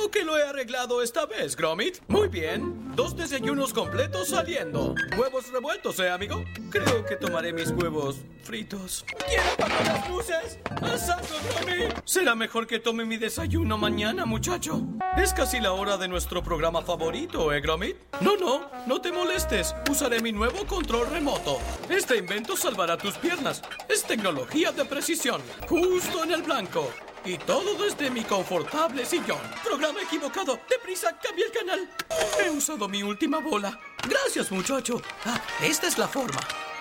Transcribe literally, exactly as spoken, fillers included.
Creo que lo he arreglado esta vez, Gromit. Muy bien. Dos desayunos completos saliendo. ¿Huevos revueltos, eh, amigo? Creo que tomaré mis huevos fritos. ¿Quién apagó las luces? ¡A saco, Gromit! Será mejor que tome mi desayuno mañana, muchacho. Es casi la hora de nuestro programa favorito, ¿eh, Gromit? No, no, no te molestes. Usaré mi nuevo control remoto. Este invento salvará tus piernas. Es tecnología de precisión. Justo en el blanco. Y todo desde mi confortable sillón. Programa equivocado. Deprisa, cambia el canal. He usado mi última bola. Gracias, muchacho. Ah, esta es la forma.